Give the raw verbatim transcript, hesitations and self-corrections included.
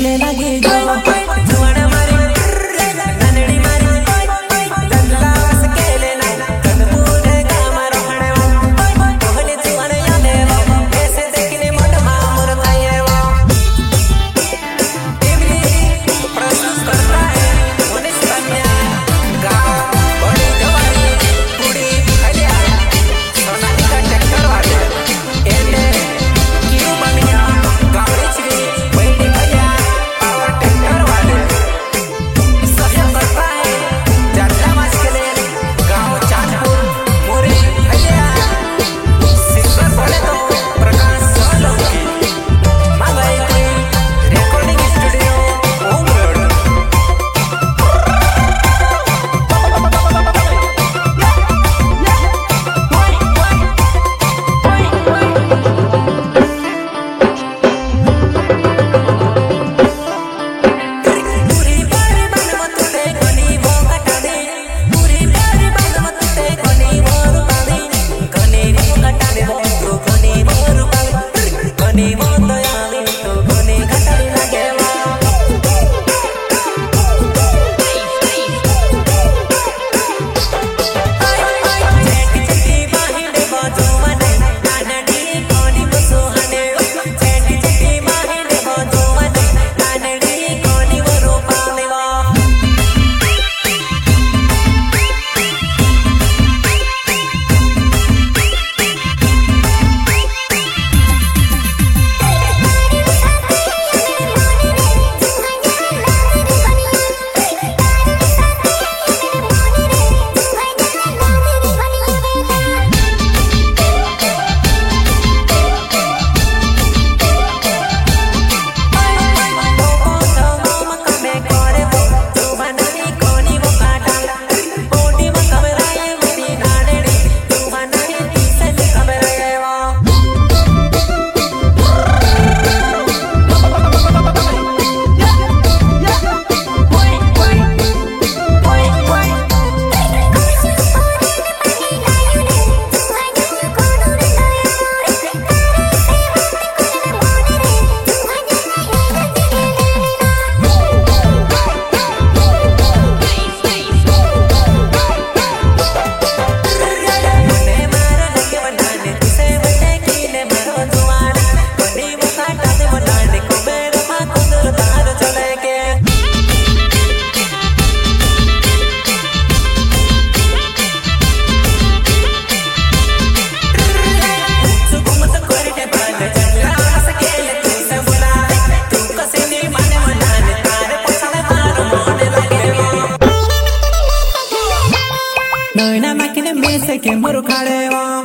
खेले लगे जो जुआना मारी ननड़ी मारी दंदला वस खेले ना कद पूरे कामर हड़वा कोहने जुआना याने वो ऐसे देखने मोट मामुर ताये वो टीवी प्रस्तुत करता है उन्नीस कन्या गाँव बड़ी जवानी कुड़ी खलिया सोनाली का ट्रैक्टर वाले एने क्यों बनिया गावड़ी चिड़ी बैठी भैया पावर ट्रैक्टर वाले सहयोग करता है जात्रा मास के लिए गाँव चांदपुर मोरी भैया सिंगर बोले तो प्रकाश सोलंकी मंगाई रिकॉर्डिंग स्टूडियो होम रोड पूरी बारी बंद मत ते कोनी वो कटाने पूरी बारी बंद मत ते कोनी वो रुपाने कोनी वो कटाने वो तो कोनी वो रुपाने कोनी वो तो यानी तो कोनी कटाने लगे वो चेटी चेटी बाहिंडे बाजू मने नानडी कोनी बसो हने चेटी चेटी बाहिंडे बाजू मने नानडी कोनी वो रूपाने वो नैना माकिने में से के मुरु खाड़े वो